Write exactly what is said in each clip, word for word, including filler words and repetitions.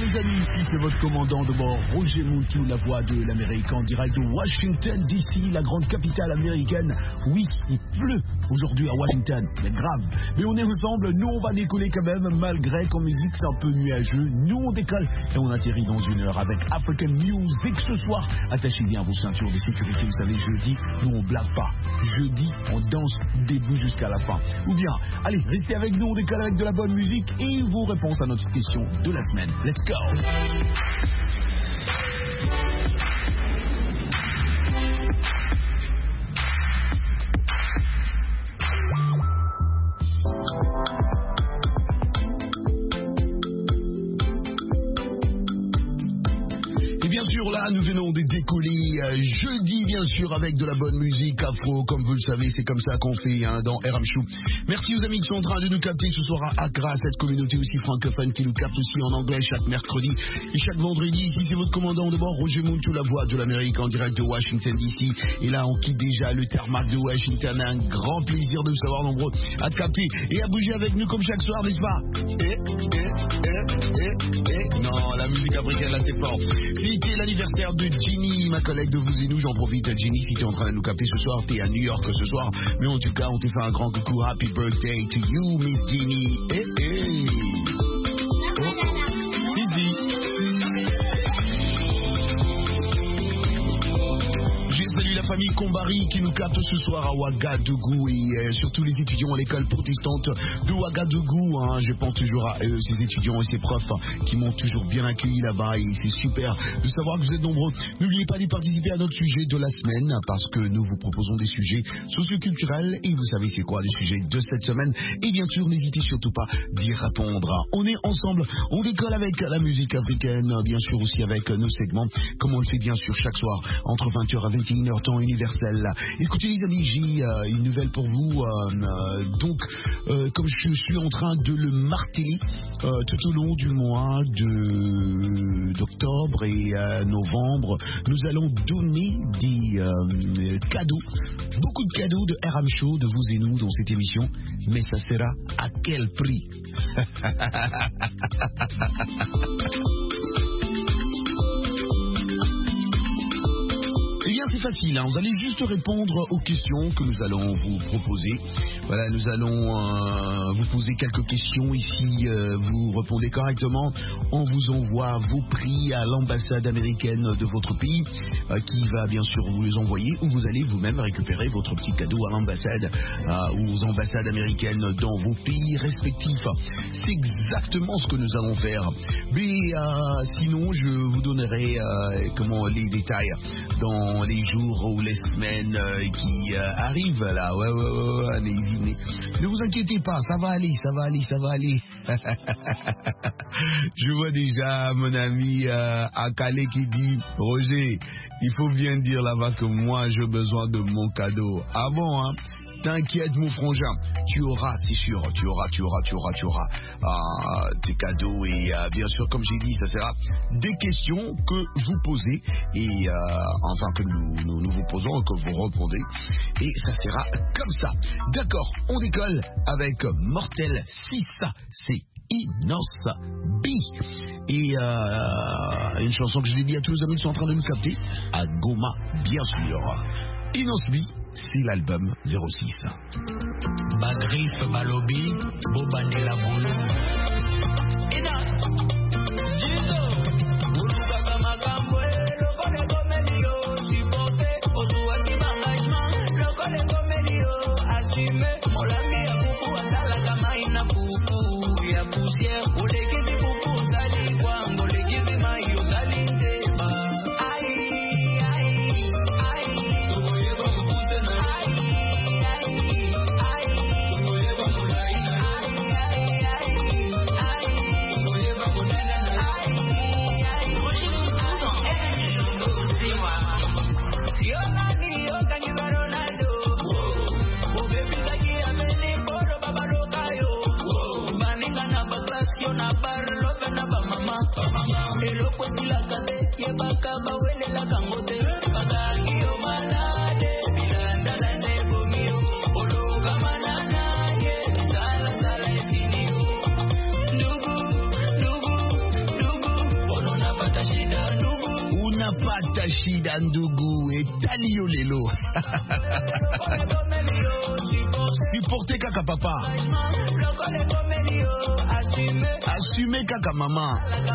les amis, ici c'est votre commandant de bord, Roger Moutou, la voix de l'Amérique en direct de Washington D C, la grande capitale américaine. Oui, il pleut aujourd'hui à Washington, mais grave. Mais on est ensemble, nous on va décoller quand même, malgré qu'on me dit que c'est un peu nuageux. Nous on décolle et on atterrit dans une heure avec African Music ce soir. Attachez bien vos ceintures de sécurité, vous savez, jeudi, nous on blague pas. Jeudi, on danse début jusqu'à la fin. Ou bien, allez, restez avec nous, on décolle avec de la bonne musique et vos réponses à notre question de la semaine. Let's go! Là, nous venons de décoller euh, jeudi, bien sûr, avec de la bonne musique afro, comme vous le savez, c'est comme ça qu'on fait hein, dans R M Show. Merci aux amis qui sont en train de nous capter ce soir à Accra, cette communauté aussi francophone qui nous capte aussi en anglais chaque mercredi et chaque vendredi. Ici, c'est votre commandant de bord, Roger Moutou, la voix de l'Amérique en direct de Washington D C. Et là, on quitte déjà le tarmac de Washington. Un grand plaisir de vous savoir nombreux à capter et à bouger avec nous comme chaque soir, n'est-ce pas? Et, et, et, et, et. Non, la musique africaine, là, c'est fort. C'était l'anniversaire de Ginny, ma collègue de vous et nous. J'en profite, Ginny, si tu es en train de nous capter ce soir, tu es à New York ce soir. Mais en tout cas, on te fait un grand coucou. Happy birthday to you, Miss Ginny. Hey, hey. Oh. Easy. Je salue la famille Combari qui nous capte ce soir à Ouagadougou et euh, surtout les étudiants à l'école protestante de Ouagadougou. Hein. Je pense toujours à eux, ces étudiants et ces profs hein, qui m'ont toujours bien accueilli là-bas et c'est super de savoir que vous êtes nombreux. N'oubliez pas de participer à notre sujet de la semaine parce que nous vous proposons des sujets socioculturels et vous savez c'est quoi le sujet de cette semaine. Et bien sûr, n'hésitez surtout pas d'y répondre. On est ensemble, on décolle avec la musique africaine, bien sûr aussi avec nos segments, comme on le fait bien sûr chaque soir entre vingt heures et vingt et une heures temps universel. Écoutez les amis, j'ai euh, une nouvelle pour vous. Euh, euh, donc, euh, comme je suis en train de le marteler euh, tout au long du mois de d'octobre et euh, novembre, nous allons donner des euh, cadeaux, beaucoup de cadeaux de R M Show, de vous et nous dans cette émission. Mais ça sera à quel prix? Eh bien, c'est facile, hein. Vous allez juste répondre aux questions que nous allons vous proposer. Voilà, nous allons euh, vous poser quelques questions. Ici, euh, vous répondez correctement. On vous envoie vos prix à l'ambassade américaine de votre pays, euh, qui va bien sûr vous les envoyer, ou vous allez vous-même récupérer votre petit cadeau à l'ambassade euh, ou aux ambassades américaines dans vos pays respectifs. C'est exactement ce que nous allons faire. Mais euh, sinon, je vous donnerai euh, comment les détails dans les jours ou les semaines euh, qui euh, arrivent là. Ouais, ouais, ouais, ouais. Ne, ne, ne vous inquiétez pas, ça va aller, ça va aller, ça va aller. Je vois déjà mon ami euh, Akale qui dit Roger, il faut bien dire là parce que moi j'ai besoin de mon cadeau. Ah bon, hein? T'inquiète mon frangin, tu auras, c'est sûr, tu auras, tu auras, tu auras, tu auras euh, tes cadeaux et euh, bien sûr, comme j'ai dit, ça sera des questions que vous posez et euh, enfin que nous, nous, nous vous posons, que vous répondez et ça sera comme ça. D'accord, on décolle avec Mortel six, c'est Inos B et euh, une chanson que je l'ai dit à tous les amis qui sont en train de nous capter, à Goma, bien sûr. Inos B, c'est l'album zéro six. Bagrif Balobi, Bobandela Boulou. Inos, Jizo, Boulou Kamakamwe, le Kone Gomelio, supporté, Ozuati Bangajman, le Kone Gomelio, assumé, Molami ya Poukou, Atala Kamaina Poukou, ya poussière, Olekizi Poukou, Sali Kwango, Olekizi Mayo, Sali Ndeba. Elo pues la cade, lleva caba huele la cangote, paga guío malade, miranda la nego mío, olo camanana, ye, sala sala etinio, nugu, nugu, nugu, Papa Tachida Ndougou et Talio Lelo. Supportez Kaka Papa. Assumez Kaka Maman.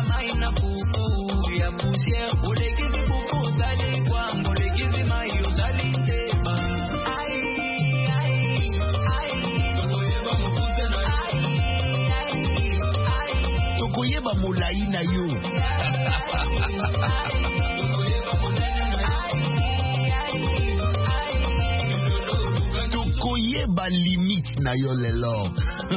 Tokoyeba Molai na yo. Tokoyeba limite na yo lelo.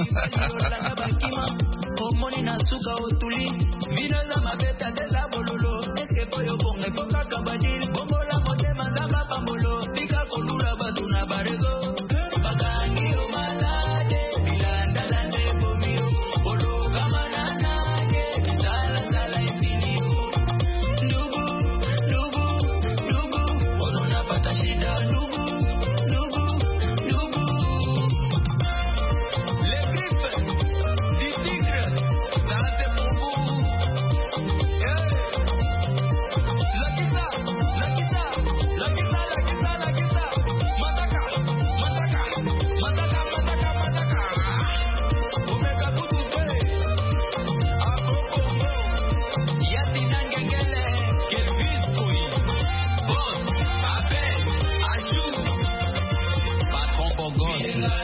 Omoni na suka otuli vino za mabeta teza bololo eske boyo bonge poka kabadil bombola motema zamba pambolo tika kolula batu na barezo bakangi o malade bilanda lande bomio bolo kamanana ke sala sala infini ndugu ndugu ndugu ono napata shida ndugu ndugu ndugu les griffes du tigre ça c'est pour vous. Yeah. La guitare, la guitare, la guitare, la guitare, la guitare. Mataka, mataka, mataka, mataka, mataka. Omega kutu pe. Aboko bo. Yati nangengele, Kelvis boy. Boss, Abel, Ajou. Patron Kogos.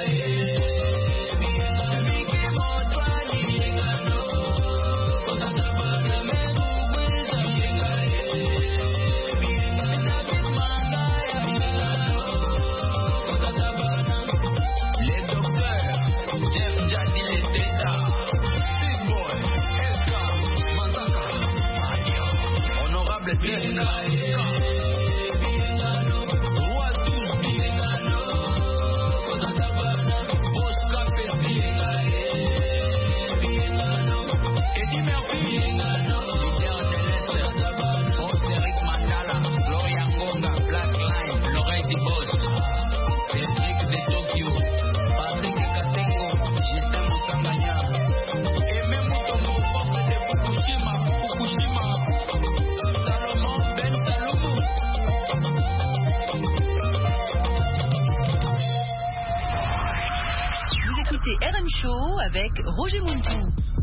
R M Show avec Roger Montou.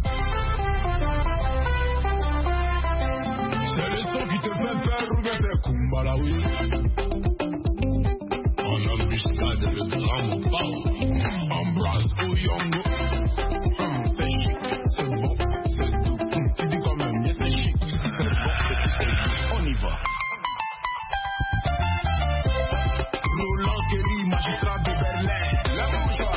C'est le son qui te fait peur ou bien fait Kumbala, oui. En embuscade, le grand Mopao. Embrasse Oyongo. Hum, c'est chic, c'est bon, c'est doux. Hum, tu dis quand même, mais c'est chic, c'est bon, c'est c'est doux. On y va. Roland Kelly, magistrat de Berlin. La bourgeois.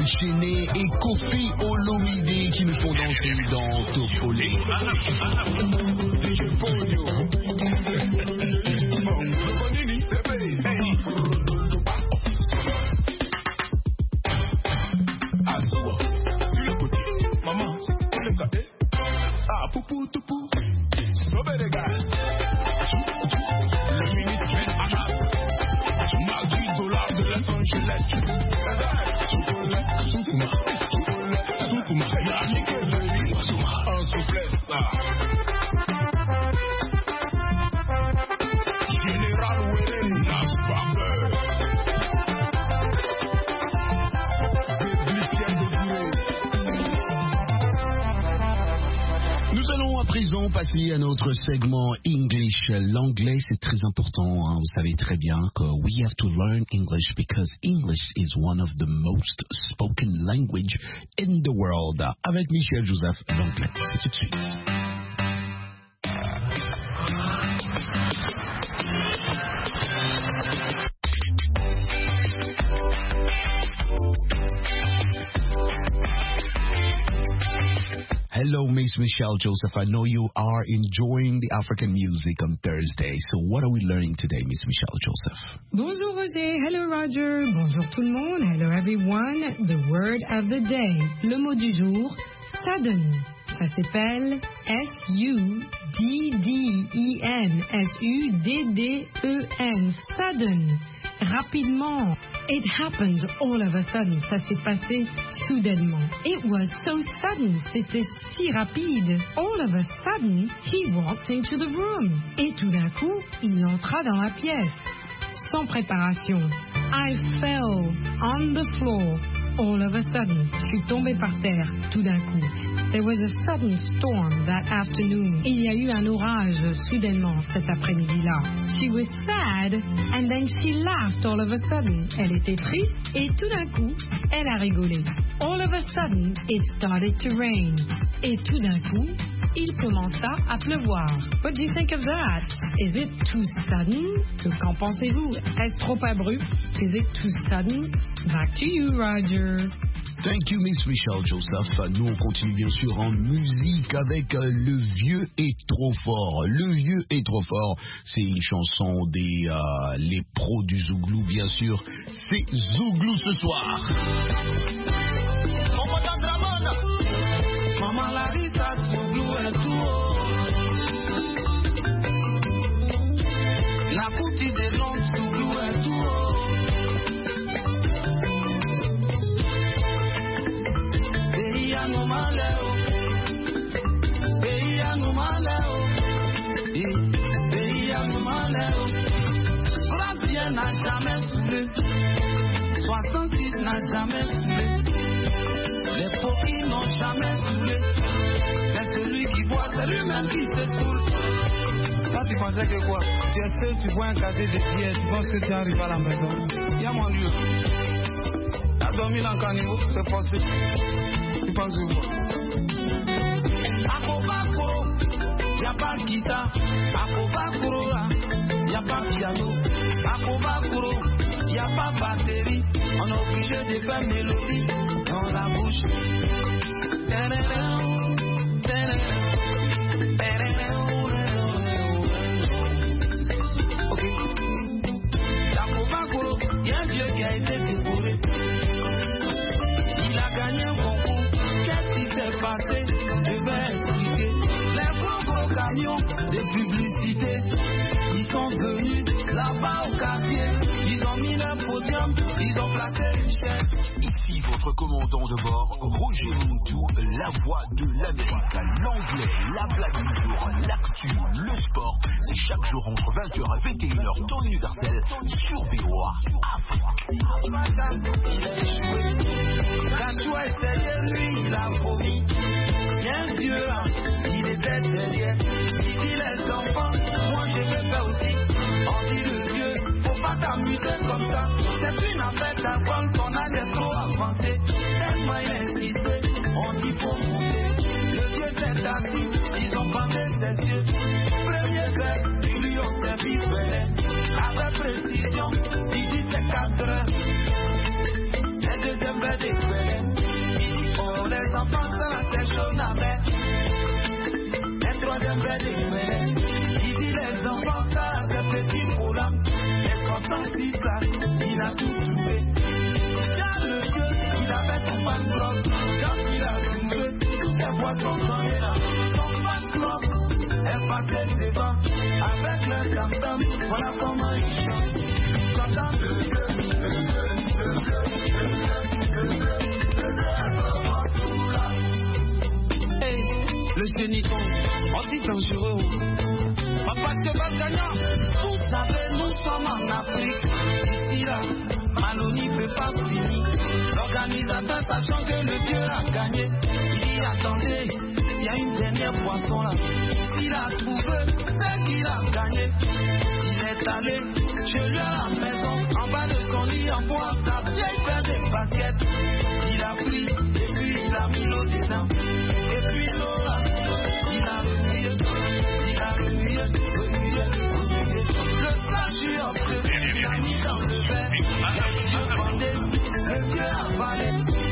Uchenné et Kofi Olomide qui nous font danser dans Topolé. Ah, poupou, toupou, mauvais les gars. Le minute Ben Anna, Madrid, dollar de Los Angeles. Soukouma, Soukouma, en souplesse là. Général Wele, Nas Barber. Nous allons à présent passer à notre segment English. L'anglais, c'est très important. Hein. Vous savez très bien que we have to learn English because English is one of the most spoken language in the world. Avec Michel Joseph, l'anglais. Et tout de suite. Hello, Miss Michelle Joseph. I know you are enjoying the African music on Thursday. So what are we learning today, Miss Michelle Joseph? Bonjour Roger. Hello Roger. Bonjour tout le monde. Hello everyone. The word of the day. Le mot du jour, sudden. Ça s'appelle S U D D E N. S U D D E N. Sudden. Rapidement. It happened all of a sudden. Ça s'est passé soudainement. It was so sudden. C'était si rapide. All of a sudden, he walked into the room. Et tout d'un coup, il entra dans la pièce. Sans préparation. I fell on the floor. All of a sudden, je suis tombée par terre, tout d'un coup. There was a sudden storm that afternoon. Il y a eu un orage soudainement cet après-midi-là. She was sad and then she laughed all of a sudden. Elle était triste et tout d'un coup, elle a rigolé. All of a sudden, it started to rain. Et tout d'un coup, il commença à pleuvoir. What do you think of that? Is it too sudden? Qu'en pensez-vous? Est-ce trop abrupt? Is it too sudden? Back to you, Roger. Thank you, Miss Michelle Joseph. Nous, on continue bien sûr en musique avec euh, Le Vieux est trop fort. Le Vieux est trop fort, c'est une chanson des euh, les pros du Zouglou, bien sûr. C'est Zouglou ce soir. Maman Larissa, Zouglou est tout haut. La coutie des longues, Zouglou est tout haut. Pays à nous malheurs, pays à nous malheurs, pays à nous malheurs. Francien n'a jamais voulu, soixante-six n'a jamais voulu. Les pauvres n'ont jamais voulu. C'est celui qui boit, c'est lui-même qui se saoule. Quand tu pensais que quoi? Tu es seul, tu bois un café de pierre, tu penses que tu arrives à la maison. Il y a mon lieu. T'as dormi dans le caniveau, c'est possible. Tu penses que quoi? À Kobakoro, il n'y a pas de guitare. À Kobakoro, il n'y a pas de piano. À Kobakoro, il n'y a pas de batterie. On est obligé de faire mélodie dans la bouche. Ok. À Kobakoro, il y a un vieux qui a été dévoré. Il a gagné un concours. Qu'est-ce qui s'est passé? Je vais expliquer. Les gros gros camions de publicité, ils sont venus là-bas au quartier. Ils ont mis leur podium, ils ont placé une chaise. Ici votre commandant de bord, Roger Moutou, la voix de l'Amérique. L'anglais, la blague du jour, l'actu, le sport. C'est chaque jour entre vingt heures et vingt et une heures, temps universel sur V O A Afrique. Il a échoué. Quand tu as essayé, lui, il a promis. Il y a un vieux, il était derrière. Il dit les enfants, moi je vais faire aussi. On dit le vieux, faut pas t'amuser comme ça. C'est une affaire d'alcool qu'on a des trop avancés. Tellement il a insisté, on dit faut monter. Le vieux s'est assis, ils ont bandé ses yeux. Premier grec, ils lui ont servi frais. Avec précision, il dit c'est quatre heures. Et deuxième verre d'expérience. tam-tam, voilà comment il chante. Tam-tam, le bleu, le bleu, le bleu, le bleu, le bleu, le bleu. Hey, le génicon, aussi dangereux. Papa Sébastien gagnant, vous savez, nous sommes en Afrique. Ici là, Maloney ne peut pas finir. L'organisateur, sachant que le Dieu a gagné, il dit attendez, il y a une dernière poisson là. Il a trouvé ce qu'il a gagné. Il est allé chez lui à la maison, en bas de son lit en bois, la vieille paire de baskets. Il a pris et puis il a mis l'eau dedans. Et puis l'eau là, il a remué, il a remué, remué, remué. Le statut en bleu, il a mis dans le verre. Le vieux bandé, le vieux avalé.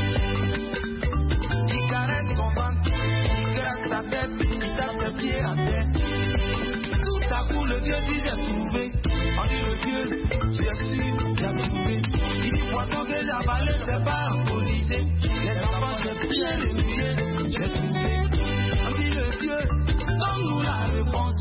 Il caresse son ventre, il gratte sa tête, il tape ses pieds à terre. Tout à coup, le vieux dit j'ai trouvé. On dit le vieux, j'ai su, j'ai trouvé. Il dit poisson que j'ai avalé, c'est pas alcoolisé. Les enfants, j'ai bien les mouillé, j'ai trouvé. On dit le vieux, donne-nous la réponse.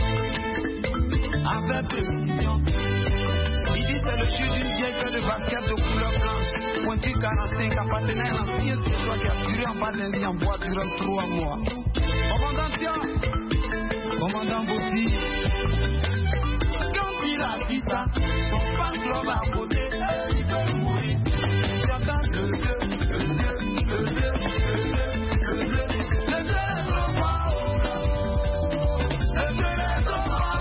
Avec précision. Il dit c'est le jus d'une vieille paire de basket de couleur blanche. Pointu quarante-cinq appartenait à l'ancien séjour qui a duré en bas d'un lit en bois durant trois mois. Commandant Tian, commandant Bossi, quand il a dit ça, son fan club a voté, il veut mourir. J'entends le bleu, le bleu, le bleu, le bleu, le bleu, le bleu est trop fort. Le bleu est trop fort.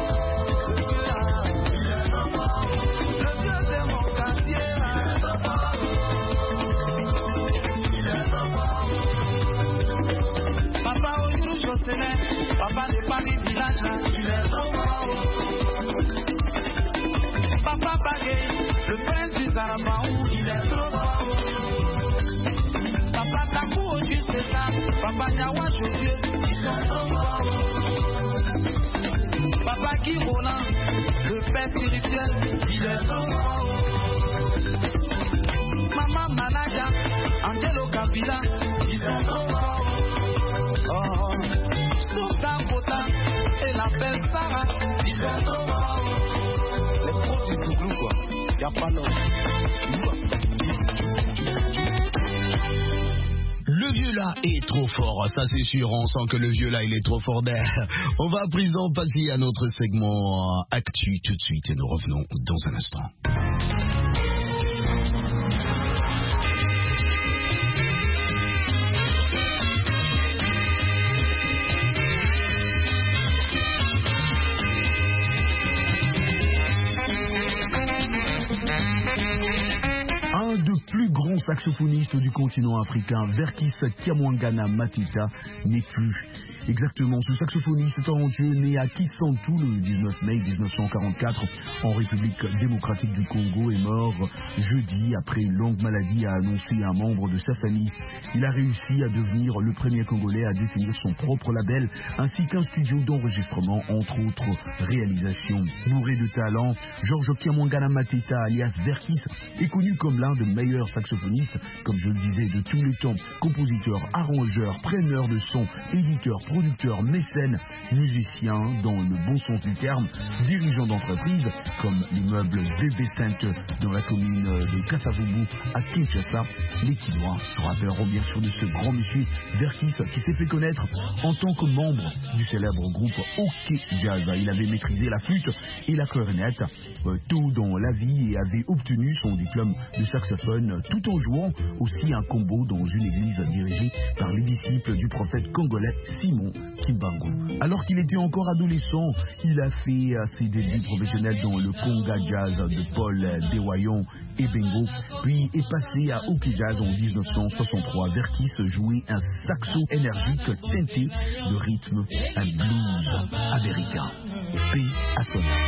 Le bleu c'est mon quartier. Papa Oyuru Josene, papa de Paris village là, il est trop fort. Papa Bagay, le prince du Zarabaou, il est trop fort. Papa Takou Oji c'est ça, papa Nyawa Josieu, ils sont trop forts. Papa Guy Roland, le père spirituel, il est trop fort. Maman Manaja, Angelo Kabila, ils sont trop forts. Oh, Sultan Kota et la belle Sarah, ils sont trop forts. Les pros du Touglou quoi, y'a pas l'homme. Le vieux là est trop fort, ça c'est sûr, on sent que le vieux là il est trop fort d'air. On va à présent passer à notre segment Actu tout de suite et nous revenons dans un instant. Un des plus grands saxophonistes du continent africain, Verckys Kiamwangana Matita, n'est plus. Exactement, ce saxophoniste talentueux né à Kisantu le dix-neuf mai mille neuf cent quarante-quatre en République démocratique du Congo est mort jeudi après une longue maladie, a annoncé un membre de sa famille. Il a réussi à devenir le premier Congolais à détenir son propre label ainsi qu'un studio d'enregistrement, entre autres réalisations. Bourré de talent, Georges Kiamwangana Matita alias Verckys est connu comme l'un des meilleurs saxophonistes, comme je le disais, de tous les temps. Compositeur, arrangeur, preneur de son, éditeur, producteur, mécène, musicien dans le bon sens du terme, dirigeant d'entreprise comme l'immeuble V B Center dans la commune de Kasavubu à Kinshasa. Les Kinois se rappelleront bien sûr de ce grand monsieur Verckys qui s'est fait connaître en tant que membre du célèbre groupe OK Jazz. Il avait maîtrisé la flûte et la clarinette euh, tôt dans la vie et avait obtenu son diplôme de saxophone tout en jouant aussi un combo dans une église dirigée par les disciples du prophète congolais Simon Kimbangu. Alors qu'il était encore adolescent, il a fait ses débuts professionnels dans le Conga Jazz de Paul Dewayon et Bengo, puis est passé à OK Jazz en dix-neuf cent soixante-trois. Verckys jouait un saxo énergique teinté de rythme, un blues américain. Paix à son âme.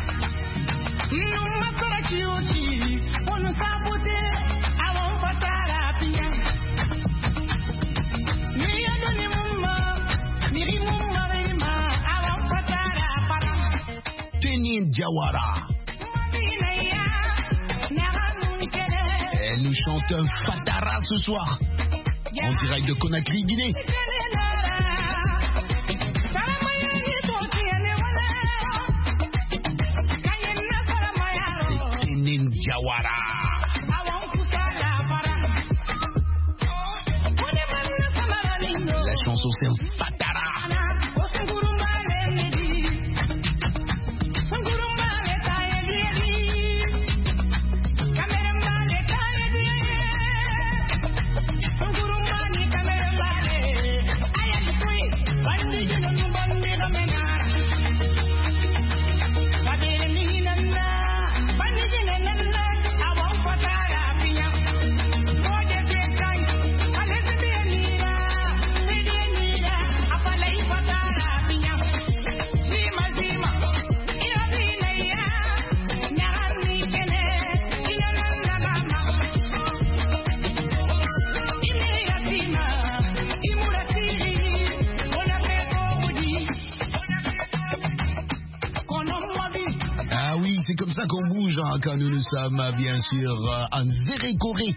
On nous sabotait avant de Jawara. Elle nous chante Fatara ce soir, en direct de Conakry, Guinée. C'est Kenin Jawara. La chanson c'est Fatara. C'est comme ça qu'on bouge hein, quand nous nous sommes bien sûr euh, en Zérécoré.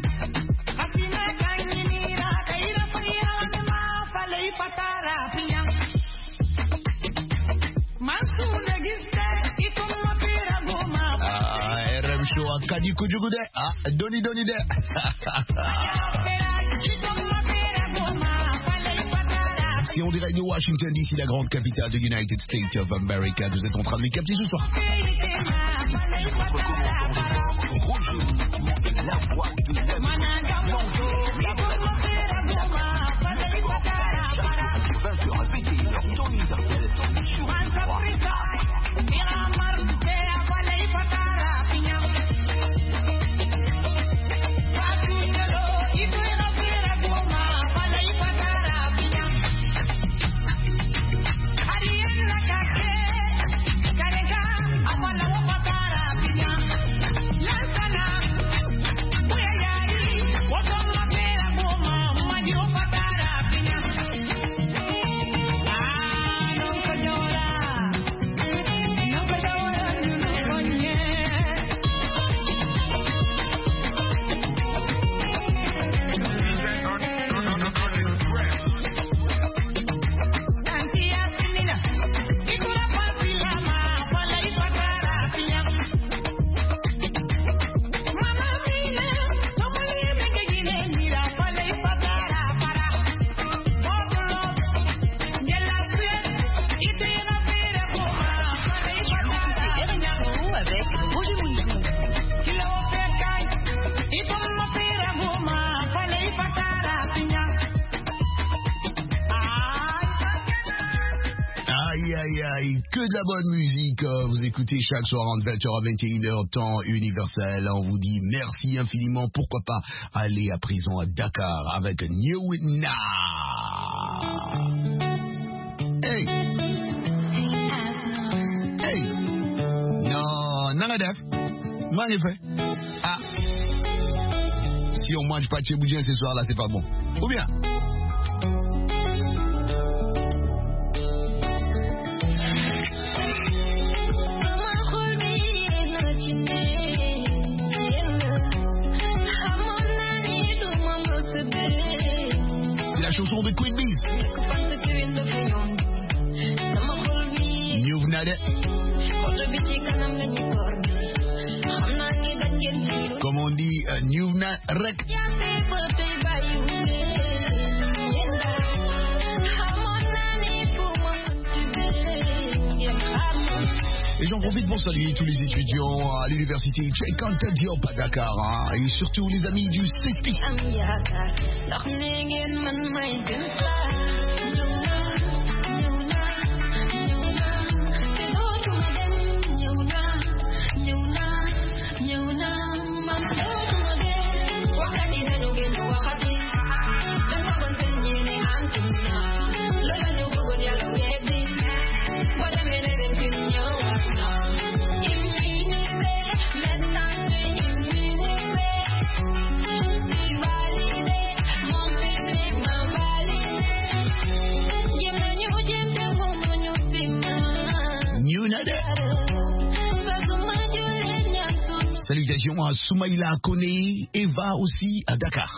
Ah, R M Show à Kadiko Djougoude. Ah, Doni Doni de. Si on dirait de Washington D C, la grande capitale de United States of America, vous êtes en train de les capter ce soir. La voix de l'Amérique, l'anglais, la vingt heures à vingt et une heures, ton universel sur un trois. Que de la bonne musique, vous écoutez chaque soir entre vingt heures à vingt et une heures, temps universel. On vous dit merci infiniment. Pourquoi pas aller à présent à Dakar avec Newna. Hey, hey, non, non, non, magnifique. Ah, si on mange pas de chéboudiens ce soir là, c'est pas bon. Ou bien? Chanson de Queen Bees. You've not it. Comme on dit, uh, you've not rec. Et j'en profite pour saluer tous les étudiants à l'université Cheikh Anta Diop à Dakar hein, et surtout les amis du C E S P I. Salutations à Soumaïla Koné, Eva aussi à Dakar.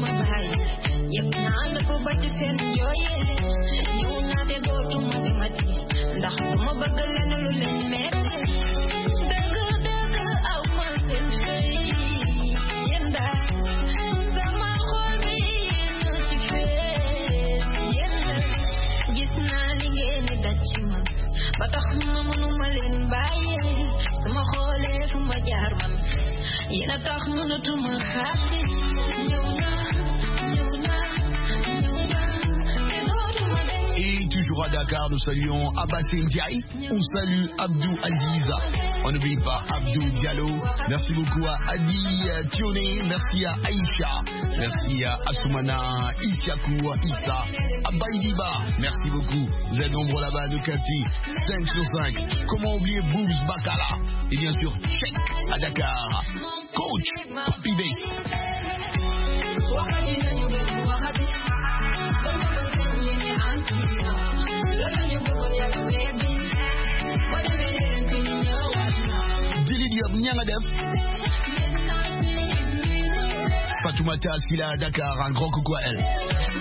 Et toujours à Dakar, nous saluons Abassé Ndiaye, on salue Abdou Aziza, on n'oublie pas Abdou Diallo, merci beaucoup à Adi Tioné, merci à Aïcha, merci à Assoumana, Isiakou, Issa, à Baïdiba, merci beaucoup, vous êtes nombreux là-bas à nous capter, cinq sur cinq, comment oublier Boobs Bakala, et bien sûr Check à Dakar, Coach, Papi Bass. Dili Diop Nyangadef, Fatoumata Sila à Dakar, un grand coucou à elle.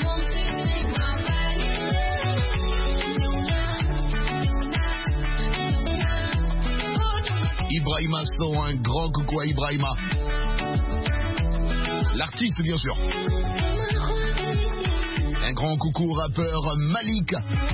Ibrahima So, un grand coucou à Ibrahima. L'artiste bien sûr. Un grand coucou au rappeur Malik.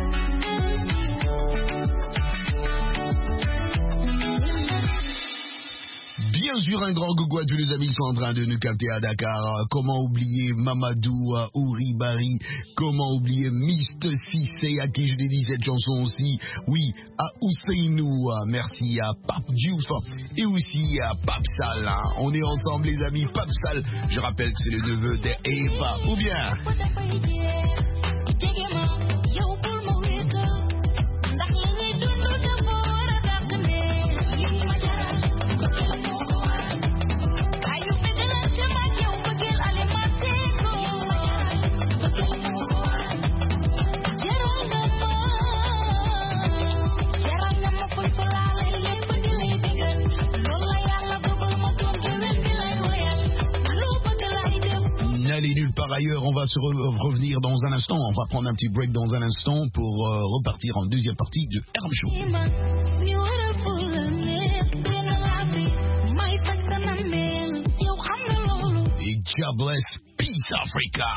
Bien sûr, un grand coucou à tous les amis qui sont en train de nous capter à Dakar. Comment oublier Mamadou Ouribari? Comment oublier Mist Sissé, à qui je dédie cette chanson aussi? Oui, à Ousseinou. Merci à Pape Diouf et aussi à Pape Sal. On est ensemble, les amis. Pape Sal, je rappelle que c'est le neveu d'Eva. Ou bien... N'allez nulle part ailleurs, on va se re revenir dans un instant, on va prendre un petit break dans un instant pour euh, repartir en deuxième partie de R M Show. Et God bless Peace Africa.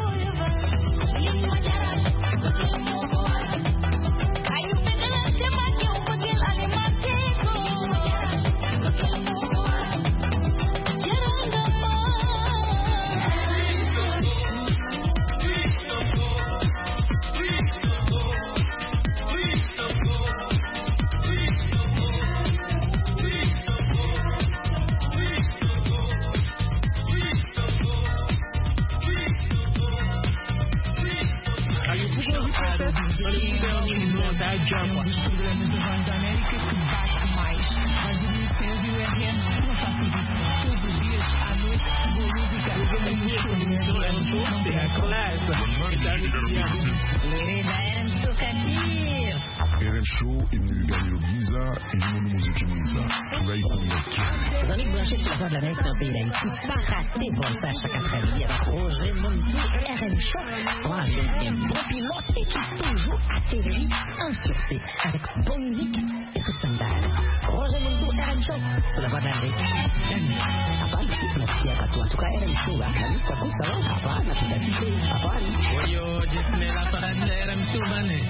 R M Show est venu gagner le Visa et nous nous musique Visa. Tu vas y connaître. Vous allez brancher sur la voie de la messe d'un pays d'Haïti. Pas rater voltage chaque après-midi avec Roger Montou R M Show. Voilà, j'ai un bon pilote et qui toujours atterrit en sûreté avec bonne musique et tout standard. Roger Montou R M Show sur la voie de la messe. Apa, merci à toi. En tout cas, R M Show, la liste, ça vous savez, apa, la fidélité, apa. Yo, Disney, la parade de R M Show, mané.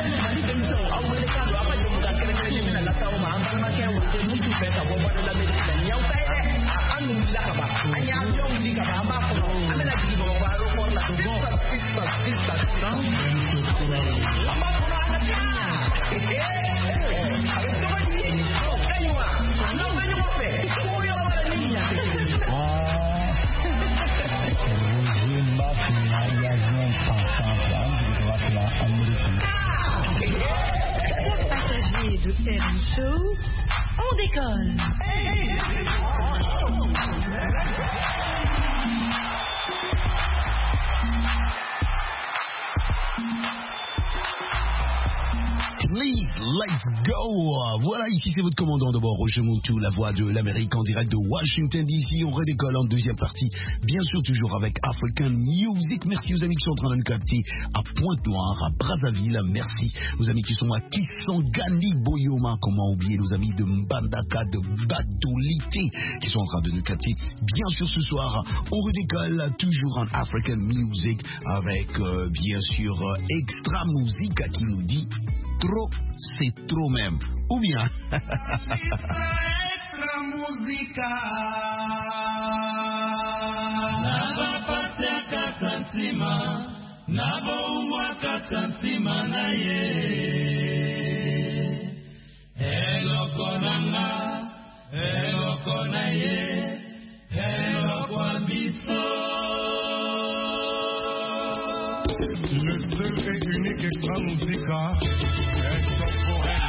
Passagers de R M Show, on décolle. Please let's go. Voilà, ici c'est votre commandant de bord, Roger Montou, la voix de l'Amérique en direct de Washington D C. On redécolle en deuxième partie, bien sûr toujours avec African Music. Merci aux amis qui sont en train de nous capter à Pointe-Noire, à Brazzaville. Merci aux amis qui sont à Kisangani, Boyoma. Comment oublier nos amis de Mbandaka, de Badolité qui sont en train de nous capter. Bien sûr ce soir, on redécolle toujours en African Music avec euh, bien sûr euh, Extra Musica qui nous dit trop, c'est trop même. Ou bien Extra Musica Naba patia kasantima Naba umwa kasantima na ye Hello konanga Hello konaye Hello kwa biso. Le seul et unique Extra Musica est temporel.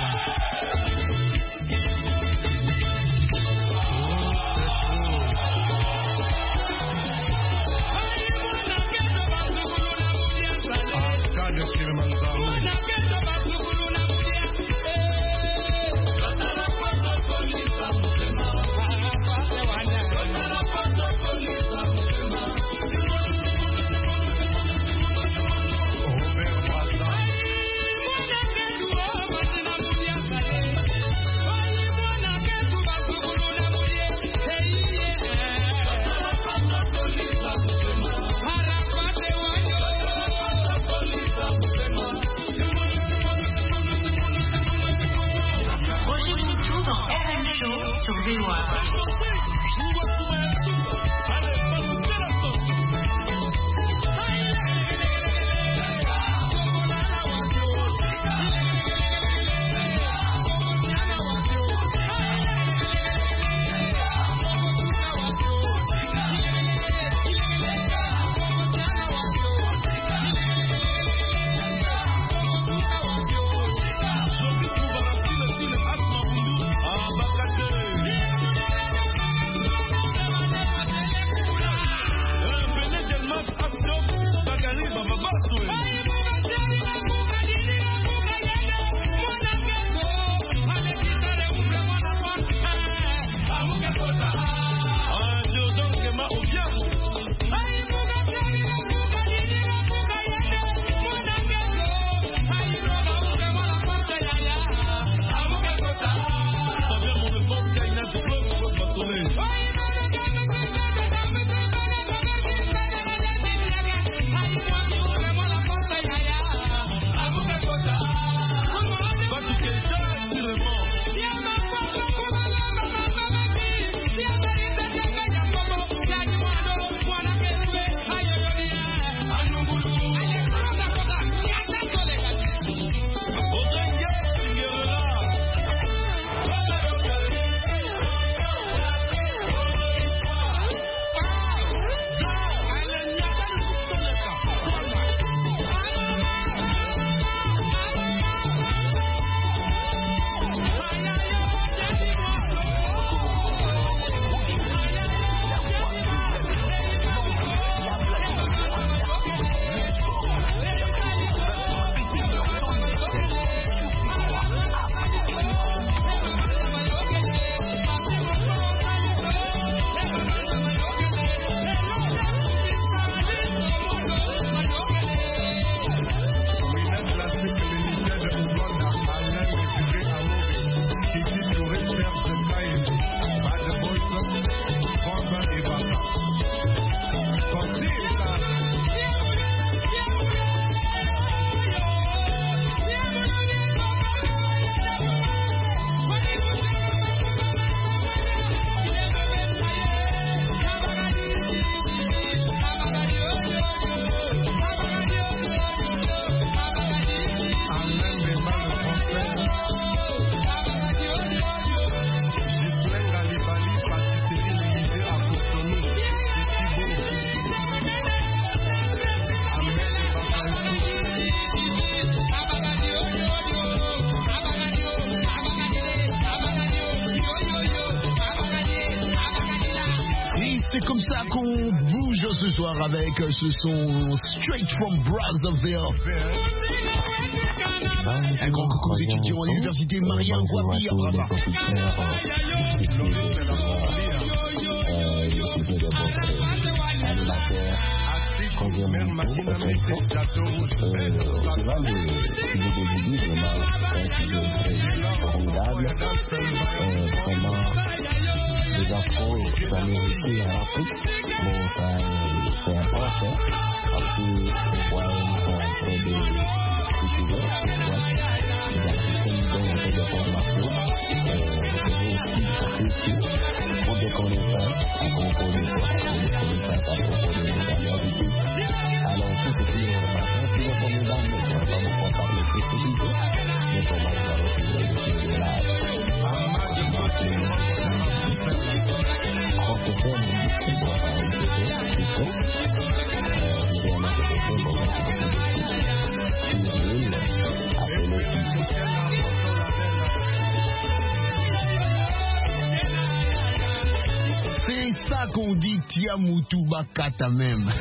Arcade Kilimanjaro. qu'on bouge ce soir avec ce son Straight from Brazzaville. Un grand coucou aux étudiants à l'université Mariam Wabi à Brava. Troisième tour, c'est là le sujet d'aujourd'hui, vraiment un sujet très formidable. Vraiment, les Afro-Américains en Afrique, bon, ça c'est important, parce qu'on voit qu'ils sont en train de cultiver, les Africains donnent un peu de formation, c'est aussi pour des connaissances à propos de quoi, des connaissances à propos de nos habitudes. Alors, tout ce qui est information, si les formidables ne sont pas beaucoup parler de ce sujet, mais comment nous allons suivre le sujet de l'âge. Professeur nous dit qu'il doit parler de ce sujet. Je vais en intéresser pour voir ce que c'est de ce sujet. Appelez-le. C'est ça qu'on dit Tiamutu Bakata même.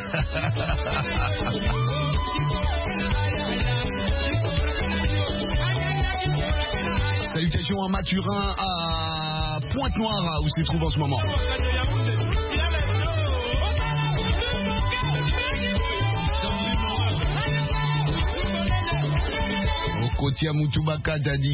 Salutations à Mathurin, à Pointe-Noire, où se trouve en ce moment. Oko Tiamutu Bakata dit.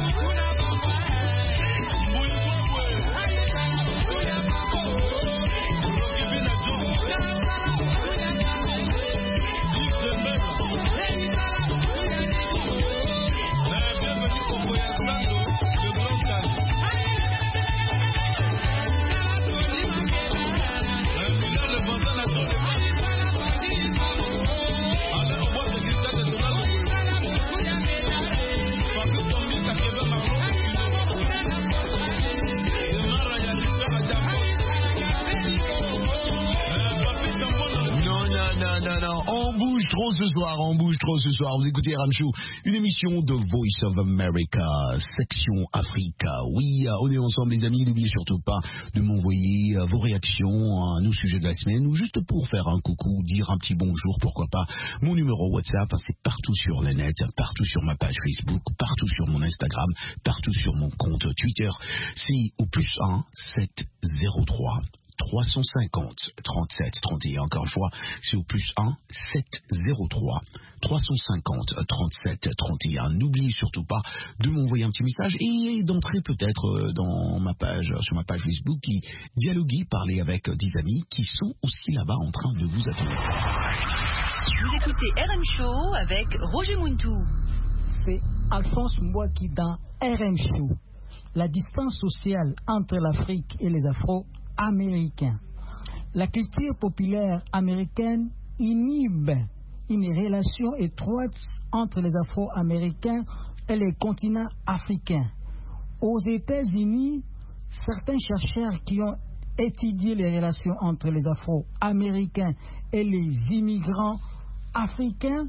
Trop ce soir, on bouge trop ce soir. Vous écoutez R M Show, une émission de Voice of America, section Africa. Oui, on est ensemble les amis, n'oubliez surtout pas de m'envoyer vos réactions à nos sujets de la semaine ou juste pour faire un coucou, dire un petit bonjour, pourquoi pas. Mon numéro WhatsApp, c'est partout sur le net, partout sur ma page Facebook, partout sur mon Instagram, partout sur mon compte Twitter. C'est au plus un sept zéro trois trois cent cinquante trente-sept trente et un. Encore une fois, c'est au plus un sept zéro trois trois cent cinquante trente-sept trente et un. N'oubliez surtout pas de m'envoyer un petit message et d'entrer peut-être dans ma page, sur ma page Facebook, qui dialoguer, parler avec des amis qui sont aussi là-bas en train de vous attendre. Vous écoutez R M Show avec Roger Muntou. C'est Alphonse Mbouaki dans R M Show. La distance sociale entre l'Afrique et les Afro-Américains. La culture populaire américaine inhibe une relation étroite entre les Afro-Américains et les continents africains. Aux États-Unis, certains chercheurs qui ont étudié les relations entre les Afro-Américains et les immigrants africains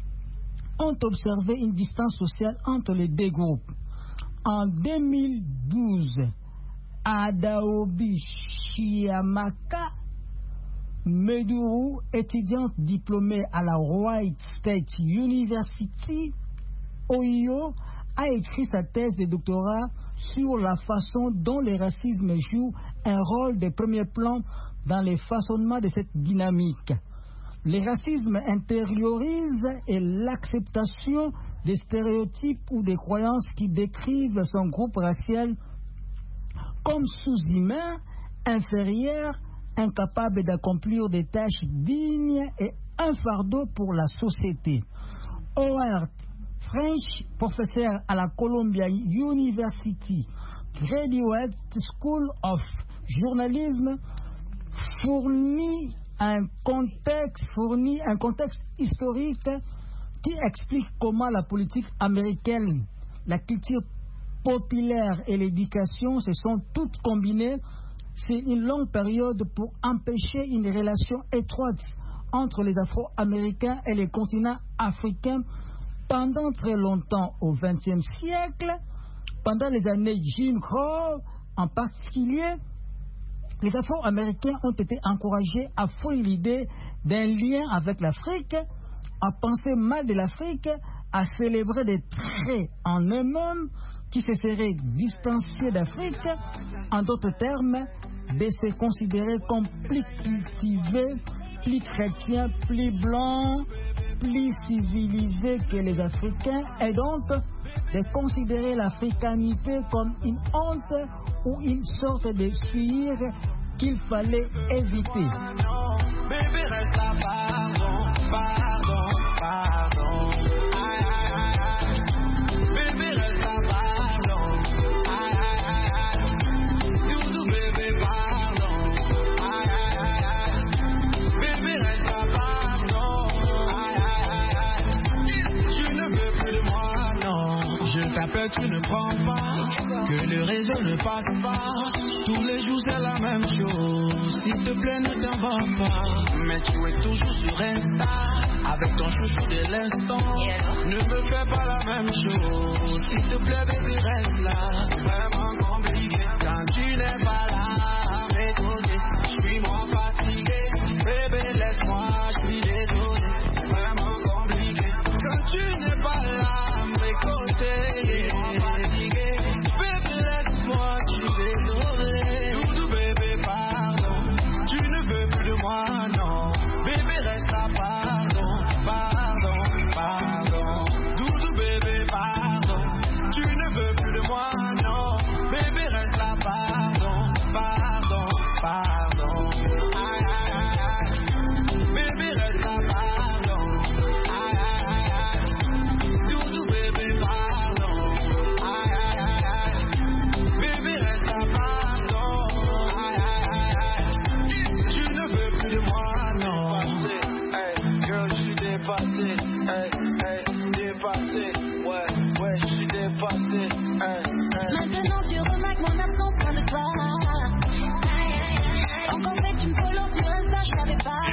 ont observé une distance sociale entre les deux groupes. En deux mille douze, Adaobi Chiamaka Meduru, étudiante diplômée à la Wright State University, Ohio, a écrit sa thèse de doctorat sur la façon dont le racisme joue un rôle de premier plan dans le façonnement de cette dynamique. Le racisme intériorise et l'acceptation des stéréotypes ou des croyances qui décrivent son groupe racial comme sous-humain, inférieur, incapable d'accomplir des tâches dignes et un fardeau pour la société. Howard French, professeur à la Columbia University Graduate School of Journalism, fournit un contexte, fournit un contexte historique qui explique comment la politique américaine, la culture populaire et l'éducation se sont toutes combinées. C'est une longue période pour empêcher une relation étroite entre les Afro-Américains et les continents africains pendant très longtemps au vingtième siècle, pendant les années Jim Crow en particulier. les Afro-Américains ont été encouragés à fouiller l'idée d'un lien avec l'Afrique, à penser mal de l'Afrique, à célébrer des traits en eux-mêmes qui se seraient distanciés d'Afrique, en d'autres termes, de se considérer comme plus cultivés, plus chrétiens, plus blancs, plus civilisés que les Africains, et donc de considérer l'africanité comme une honte ou une sorte de suir qu'il fallait éviter. Baby, reste là, pardon, pardon, pardon. Aïe, aïe, aïe, aïe. Baby, reste là, pardon. Aïe, aïe, aïe, aïe. You do, baby, pardon. Aïe, aïe, aïe, aïe. Baby, reste là, pardon. Aïe, aïe, aïe, aïe. Tu ne veux plus de moi, non. Je t'appelle, tu ne prends pas. Que le réseau ne passe pas. Tous les jours, c'est la même chose. S'il te plaît, ne t'en va pas. Mais tu es toujours sur Insta, avec ton chouchou de l'instant. Ne me fais pas la même chose. S'il te plaît, baby, reste là. C'est vraiment compliqué quand tu n'es pas là. Mais côté, je suis moins fatigué. Bébé, laisse-moi, je suis désolé. C'est vraiment compliqué quand tu n'es pas là. Mais côté, je suis moins fatigué. Bébé, laisse-moi, je suis désolé. Doudou, bébé, pardon. Tu ne veux plus de moi, non. Bébé, reste là, pardon, pardon, pardon. Doudou, bébé, pardon. Tu ne veux plus de moi, non. Bébé, reste là, pardon, pardon, pardon. Aïe, aïe, aïe, aïe. Bébé, reste là, pardon. Aïe, aïe, aïe, aïe. Doudou, bébé, pardon. Aïe, aïe, aïe, aïe. Bébé, reste là, pardon. Aïe, aïe, aïe, aïe. Tu ne veux plus de moi, non. Hey, girl, je suis dépassé. Hey, hey, dépassé. Ouais, ouais, je suis dépassé. Hey, hey. Maintenant tu remarques mon absence loin de toi. Encore fait tu me follow sur Insta, je savais pas.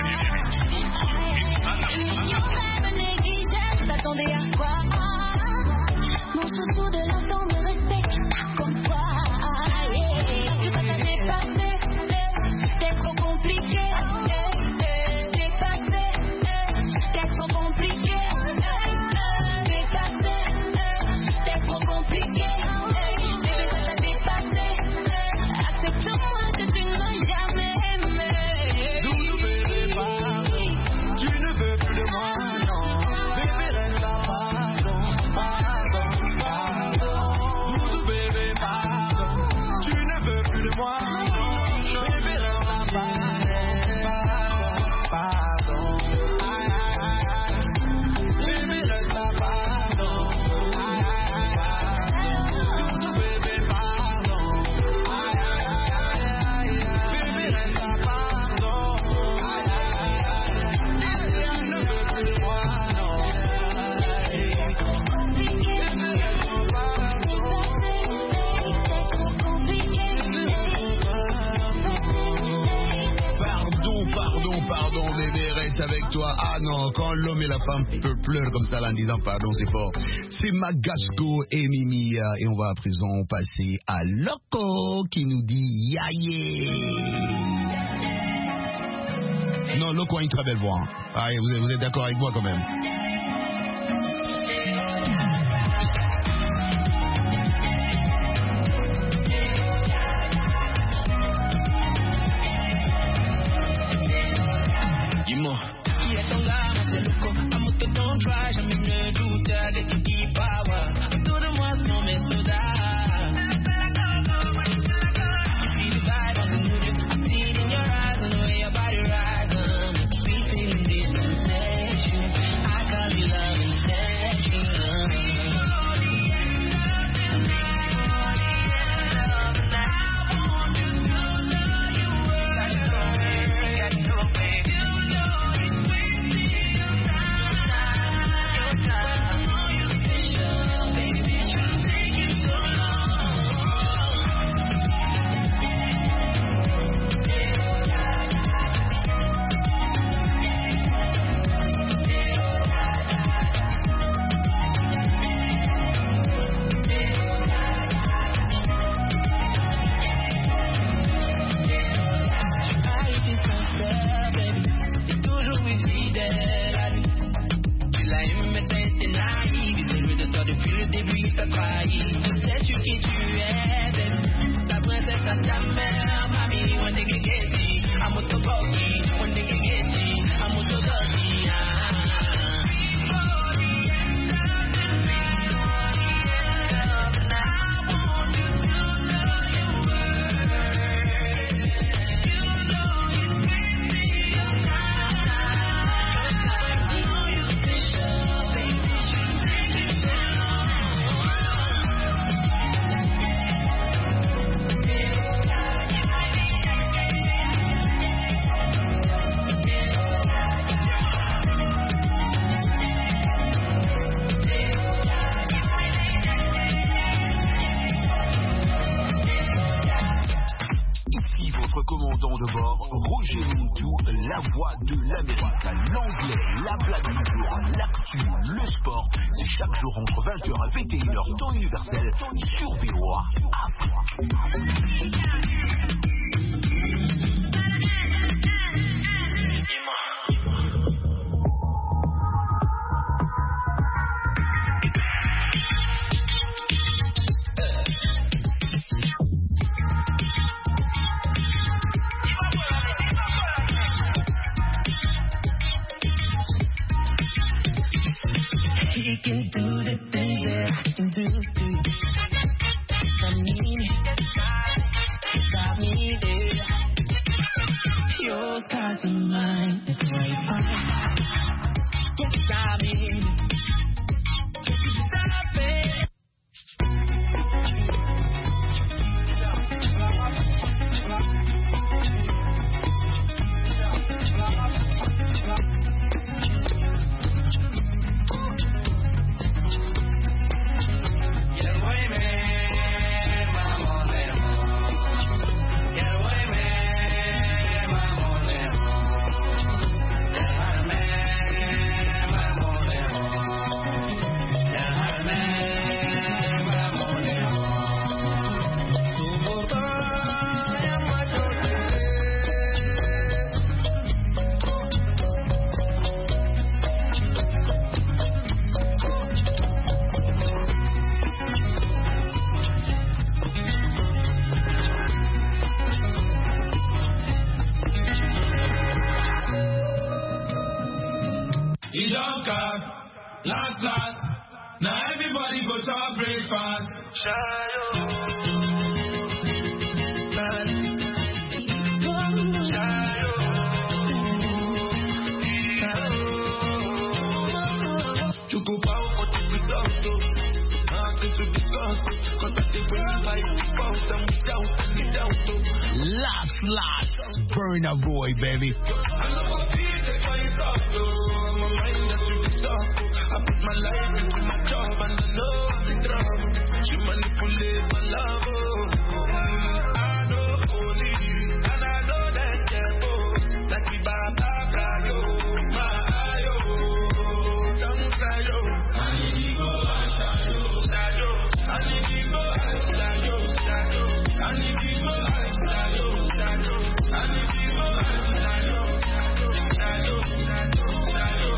Mission rêve négligée, t'attendais à quoi? Mon chouchou de l'instant me respecte comme toi. Tu vas te dépasser, t'es trop compliqué. Dépassé, t'es trop compliqué. Dépassé, t'es trop compliqué. Bébé, ça t'a dépassé. Accepte-moi que tu ne m'as jamais aimé. Doudou, bébé, pardon. Tu ne veux plus de moi, non. Bébé, reste là, pardon, pardon, pardon. Doudou, bébé, pardon. Tu ne veux plus de moi, non. Bébé, reste là, pardon, pardon. Aïe, aïe, aïe, aïe. Bébé, reste là, pardon. Aïe, aïe, aïe, aïe. Doudou, bébé, pardon. Aïe, aïe, aïe, aïe. Bébé, reste là, pardon. Aïe, aïe, aïe, aïe. Tu ne veux plus de moi, non. Bébé, reste là, Pardon, pardon, pardon, bébé, reste avec toi. Ah non, quand l'homme et la femme pe- pleurent comme ça là, en disant pardon, c'est fort. C'est Magasco et Mimi. euh, Et on va à présent passer à Loco qui nous dit yaye. Non, Loco a une très belle voix. Hein. Ah, et vous êtes, vous êtes d'accord avec moi quand même. Dis-moi. Il est ton gars, c'est le co. Amour que ton try, jamais ne doute de qui qui power. Autour de moi, sont mes soldats. You feel the vibe on the mood, I see it in your eyes, and the way your body rises. We feeling this sensation. I can't la voix de l'Amérique, l'anglais, la blague du jour, l'actu, le sport. C'est chaque jour entre vingt heures et vingt et une heures, temps universel, sur V O A He can do the things that I can do. I mean, got me there. Your scars and mine is right fine. Yes, I mean, stop it. Last, last, now everybody go to our breakfast. Last, last, Burna Boy, baby. I put my life into my job and I know I'm in trouble. She manipulate my love. Oh. I know holy and I know that devil. Like the Baba Crayo, my ayo, don't cry yo. I need to go Sayo, Sayo. I need to go Sayo, Sayo. I need to go Sayo, Sayo. I need to go Sayo, Sayo, Sayo, Sayo.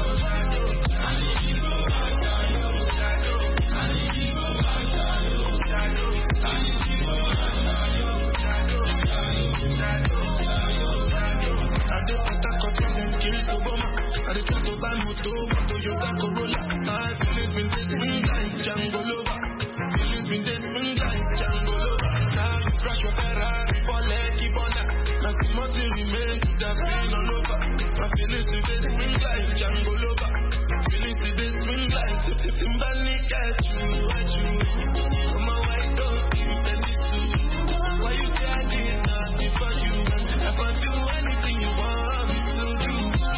I just want to buy moto, moto, Toyota Corolla. My feelings been dead, like Django Lover. Feelings been dead, like Django Lover. Now you crash your Ferrari for Lucky Bonda. Now this motor remain to the pain all over. My feelings been dead, like Django Lover. Feelings been dead, like Timbani catch you, watch you. I'm a white dog, you tell me to. Why you say I did nothing for you? If I do anything you want me to do.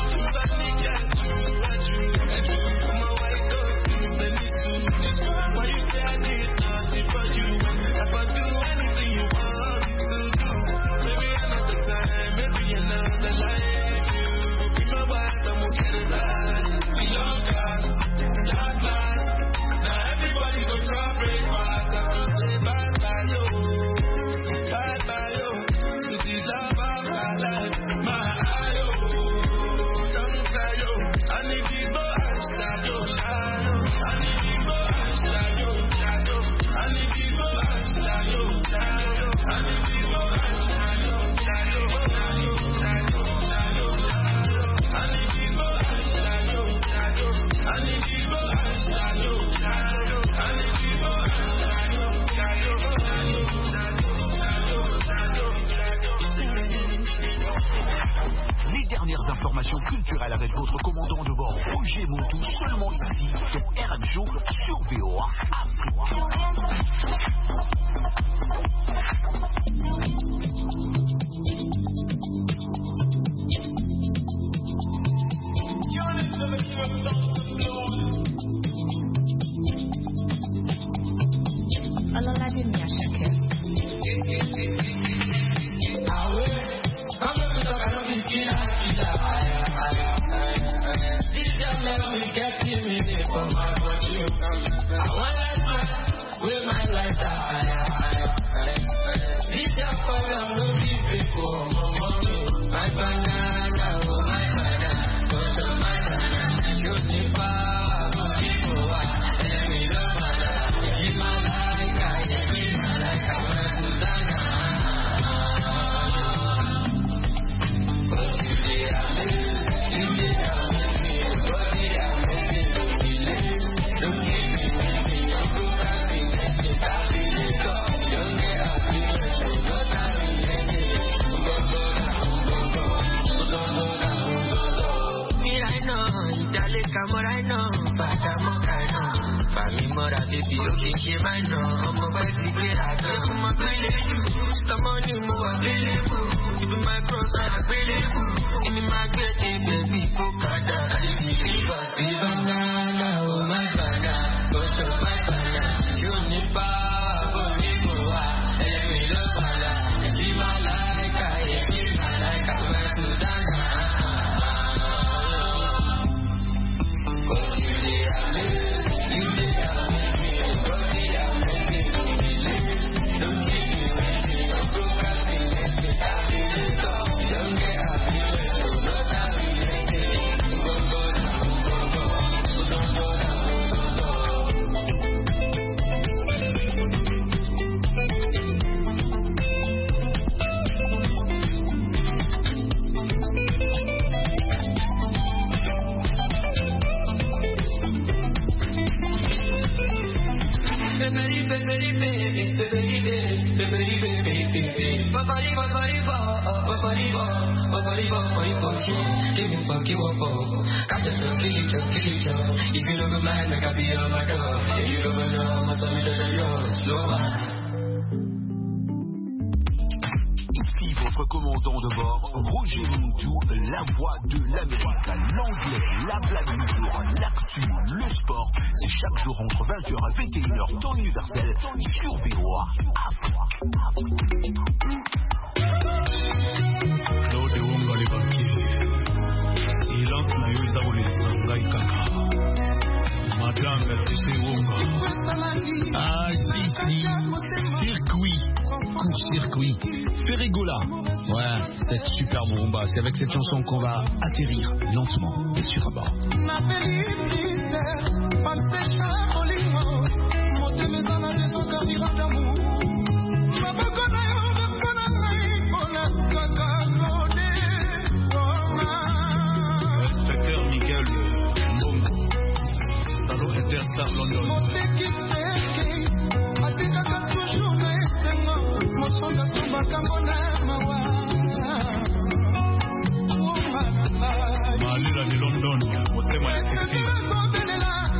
Les dernières informations culturelles avec votre commandant de bord Roger Montou, seulement ici sur R M Show sur V O A Ọlọ́lá dé mi Àṣàkẹ́. I'm Dale Camora, no, Pata Mocano, Fami Mora, baby, okay, she might know, I'm a bad secret, I don't know, my available, the money more available, even my cross, I'm available, in my great baby, Focada, I believe us, even now, oh my banana, go to my banana, you need power, but you go out, and let me love my life, and see my life, I see my life, I'm back to Dana. Ici votre commandant de bord, Roger Muntu, la voix de l'Amérique, l'anglais, la blague du jour, l'actu, le sport, c'est chaque jour entre vingt heures et vingt et une heures, temps universel, sur V O A. Ah si si, circuit, court-circuit, Ferregola. Ouais, cette superbe rumba, c'est avec cette chanson qu'on va atterrir lentement et sur à bord. Inspecteur Miguel Mbongo, salon Interstar London. Malira de London, motema effective.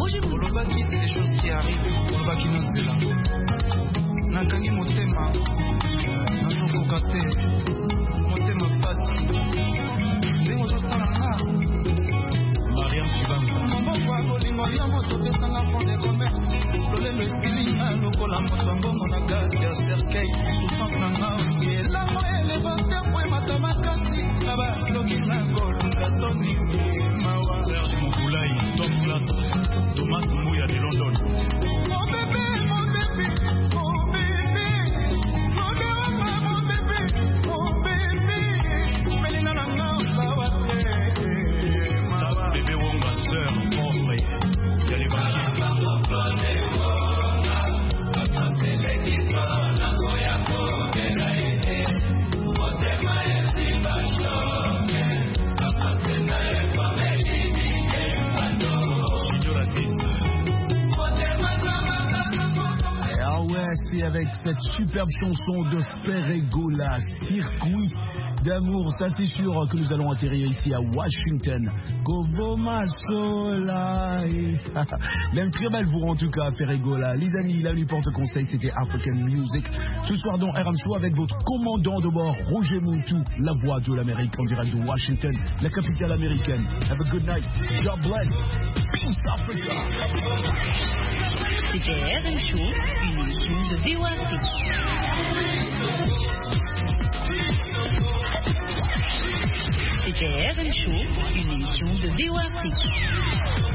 Roger Mountou. Olobaki, c'est des choses qui arrivent. Olobaki nous c'est là. Nakani motema. Nazokoka te. Motema pasi. Ndenge ozosala nga. Mariam Chibanga. Mbokwa bolingo ya moto pesanga fond de commerce. Lolelo esilinga lokola moto mbongo na gazi ya cercueil. Souffrance na nga elango elevateur po emata makasi. Aba loki na kolunga toni mawa. Serge Mokoulaï, top class. Thomas Mouya de London. Mon bébé, mon bébé, mon bébé. Mon bébé, mon bébé, mon bébé. Melina na nga bawa te. Bébé Wonga, sœur, pauvre. Y'a les vaches. Ah ouais, c'est avec cette superbe chanson de Ferregola, Circuit d'amour, ça c'est sûr que nous allons atterrir ici à Washington. Govomasola. L'aime très belle vous en tout cas, Ferregola. Les amis, la nuit porte conseil, c'était African Music. Ce soir dans R M Show avec votre commandant de bord, Roger Mountou, la voix de l'Amérique en direct de Washington, la capitale américaine. Have a good night. God bless. Peace Africa. C'était R M Show, une émission de V O A C. C'était R M Show, une émission de V O A C.